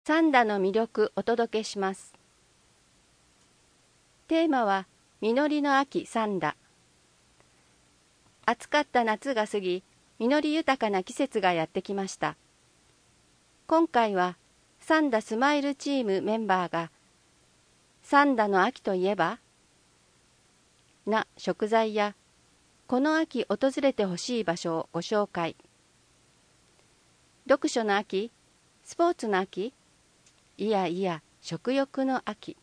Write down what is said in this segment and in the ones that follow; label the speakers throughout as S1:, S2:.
S1: 三田の魅力お届けします。テーマは実りの秋三田。暑かった夏が過ぎ、実り豊かな季節がやってきました。今回は三田スマイルチームメンバーが三田の秋といえばな食材やこの秋訪れてほしい場所をご紹介。読書の秋、スポーツの秋、いやいや食欲の秋。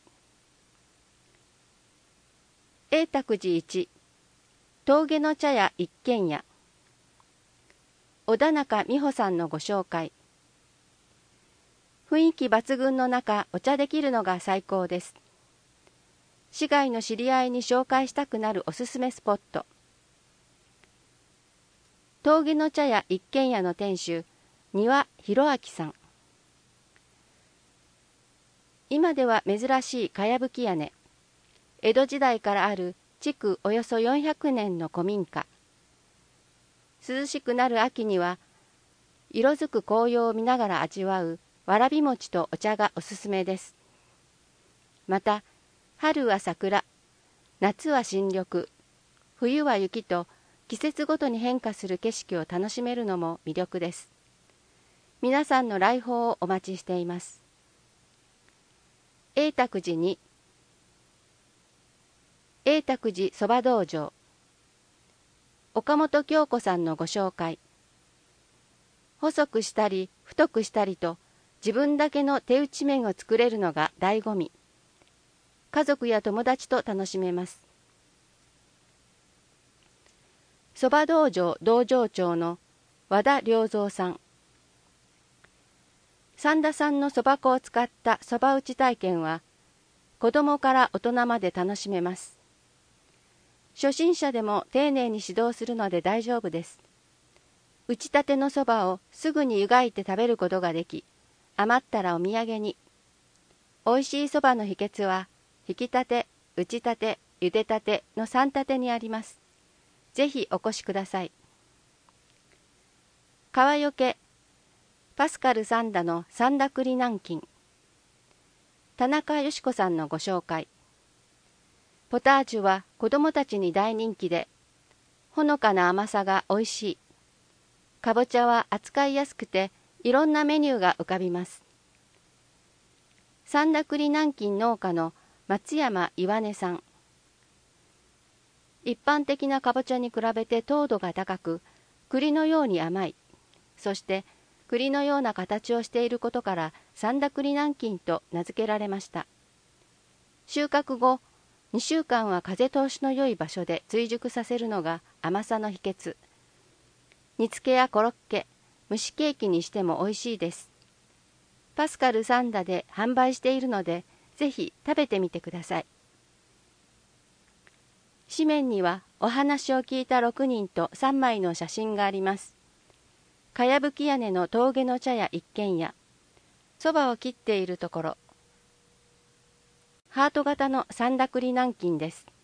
S1: 永徳寺一峠の茶屋一軒家。小田中美穂さんのご紹介。雰囲気抜群の中、お茶できるのが最高です。市外の知り合いに紹介したくなるおすすめスポット。峠の茶屋一軒家の店主、丹羽博明さん。今では珍しいかやぶき屋根。江戸時代からある築およそ400年の古民家。涼しくなる秋には、色づく紅葉を見ながら味わうわらび餅とお茶がおすすめです。また、春は桜、夏は新緑、冬は雪と季節ごとに変化する景色を楽しめるのも魅力です。皆さんの来訪をお待ちしています。永徳寺に永徳寺そば道場。岡本京子さんのご紹介。細くしたり太くしたりと自分だけの手打ち麺を作れるのが醍醐味。家族や友達と楽しめます。そば道場道場長の和田良三さん。三田さんのそば粉を使ったそば打ち体験は子どもから大人まで楽しめます。初心者でも丁寧に指導するので大丈夫です。打ちたてのそばをすぐに湯がいて食べることができ、余ったらお土産に。おいしいそばの秘訣は、ひきたて、打ちたて、ゆでたての3たてにあります。ぜひお越しください。川よけパスカル三田の三田栗南京。田中よし子さんのご紹介。ポタージュは子どもたちに大人気で、ほのかな甘さがおいしい。かぼちゃは扱いやすくて、いろんなメニューが浮かびます。三田栗南京農家の松山岩根さん。一般的なかぼちゃに比べて糖度が高く、栗のように甘い。そして栗のような形をしていることから三田栗南京と名付けられました。収穫後、2週間は風通しの良い場所で追熟させるのが甘さの秘訣。煮付けやコロッケ、蒸しケーキにしても美味しいです。パスカル三田で販売しているので、ぜひ食べてみてください。紙面にはお話を聞いた6人と3枚の写真があります。かやぶき屋根の峠の茶屋一軒家。そばを切っているところ。ハート型の三田栗南京です。